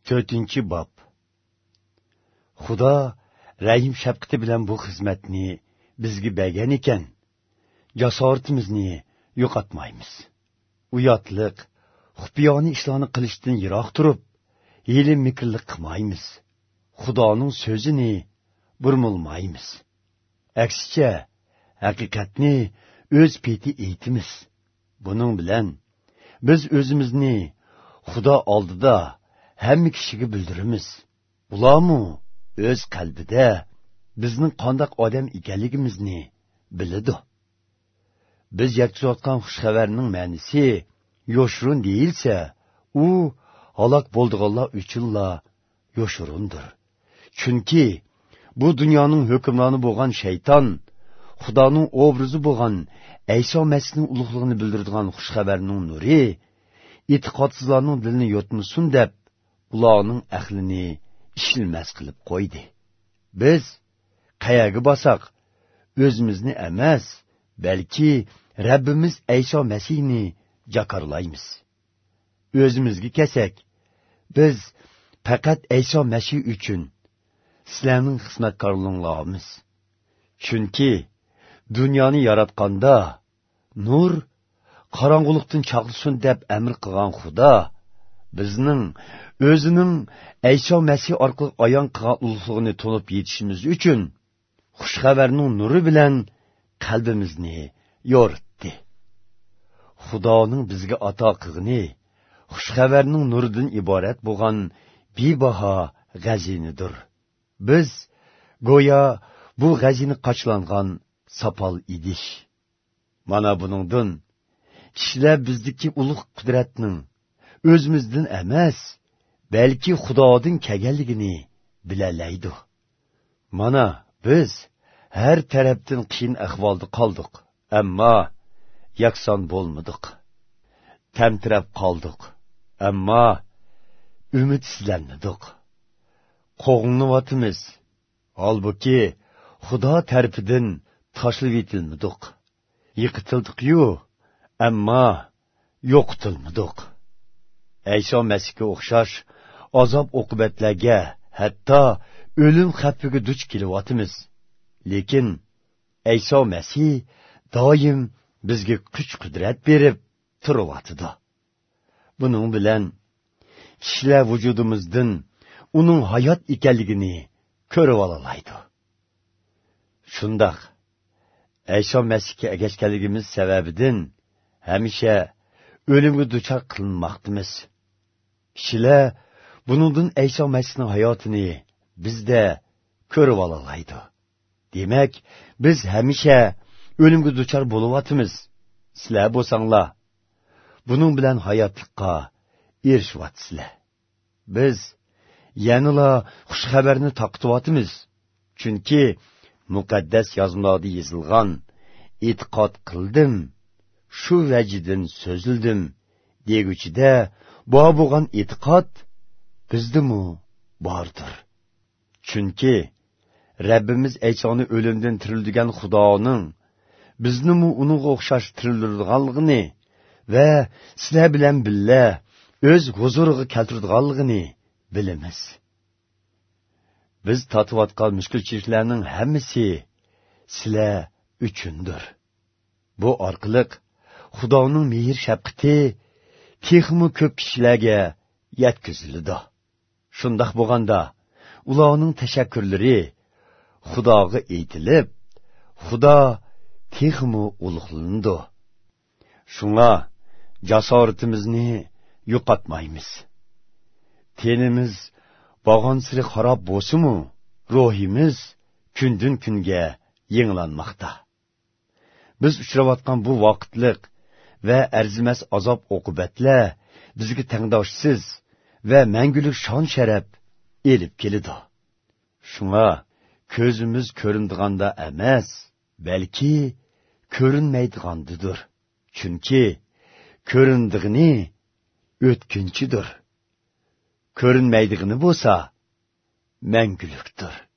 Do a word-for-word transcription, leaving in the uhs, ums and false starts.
to'rtinchi bob. Xudo rahim shafqati bilan bu xizmatni bizga bergan ekan, jasoratimizni yo'qotmaymiz. Uyatliq, xufiyona ishlarni qilishdan yiroq turib, hiyla mikrlik qilmaymiz. Xudoning so'zini burmulmaymiz. Aksicha, haqiqatni o'z peti aytimiz. Buning bilan biz o'zimizni Xudo oldida hamma kishiga bildiramiz. Ularmu o'z qalbida bizning qanday odam ekanligimizni biladi. Biz yetkazayotgan xushxabarning ma'nosi yoshurun deyilsa, u halok bo'ldiganlar uchunla yoshurundir. Chunki bu dunyoning hukmroni bo'lgan shayton, Xudoning obrazi bo'lgan Ayso Masihning ulug'ligini bildiradigan xushxabarning nuri e'tiqodsizlarning dilini yotmasin deb, ularning aqlini ishilmas qilib qo'ydi. Biz qayaga bosak, o'zimizni emas, balki Rabbimiz Ayso Masihni jakarlaymiz. O'zimizga kelsak, biz faqat Ayso Masih uchun sizlarning xizmatkorlaringiz. Chunki dunyoni yaratganda nur qorong'ulikdan chaqilsin deb amr qilgan Xudo bizning o'zining Ayso Masih orqali ayon qilgan ulug'ligini to'lib yetishimiz uchun xushxabarning nuri bilan qalbimizni yoritdi. Xudoning bizga ato qilgani xushxabarning nuridan iborat bo'lgan bebaho g'azinidir. Biz go'yo bu g'azini qochlangan sopol idish. Mana buningdan kishilar bizdagi ulug' qudratning o'zimizdan emas, balki Xudodan kelganligini bilalaydi. Mana biz har tarafdan qiyin ahvolda qoldik, ammo yakson bo'lmadik. Tamtirab qoldik, ammo umidsizlanmadik. Qo'g'inlayotimiz, holbuki Xudo tarafidan tashlab etilmadik. Yiqitildik-yu, ammo yo'qitilmadik. Ayso Masihga o'xshash azob oqibatlarga, hatto o'lim xavfiga duch kelyapmiz. Lekin Ayso Masih doim bizga kuch-qudrat berib turyapti. Buning bilan kishilar vujudimizdan uning hayot ekanligini ko'rib olalaydi. Shundoq Ayso Masihga ergashganligimiz sababidan hamisha o'limga duchor qilinmoqdamiz. Kishilar buningdan Ayso Masihning hayotini bizda ko'rib olalaydi. Demak, biz hamisha o'limga duchor bo'lyapmiz. Sizlar bo'lsanglar, buning bilan hayotlikqa erishyapsizlar. Biz yanıla xushxabarni taqtivyapmiz. Chunki muqaddas yozmalarda yozilgan e'tiqod qildim, shu vajidan so'zildim deguchida bu bo'lgan e'tiqod bizdimi bordir. Chunki Rabbimiz Aysoni o'limdan tirildigan Xudoning biznimi uningga o'xshash tirildirganligini va sizlar bilan birga o'z huzuriga keltirganligini bilamiz. Biz tatiyotgan mushkulchiliklarning hammasi sizlar uchundir. Bu orqali Xudoning mehr shafqati texmi ko'p kishilarga yetkaziladi. Shundoq bo'lganda, ularning tashakkurlari Xudoga aytilib, Xudo texmi ulug'landi. Shunga jasoratimizni yo'qotmaymiz. Tenimiz bag'onsiri xarob bo'lsa-mu, ruhimiz kundan kunga yenglanmoqda. Biz uchrayotgan bu vaqtlik va arzimas azob oqibatlar bizga tangdoshsiz va mangulik shon sharaf elib keladi. Shunga ko'zimiz ko'rindiganda emas, balki ko'rinmaydigandidir. Chunki ko'rindigini o'tkinchidir. Ko'rinmaydigini bo'lsa, mangulikdir.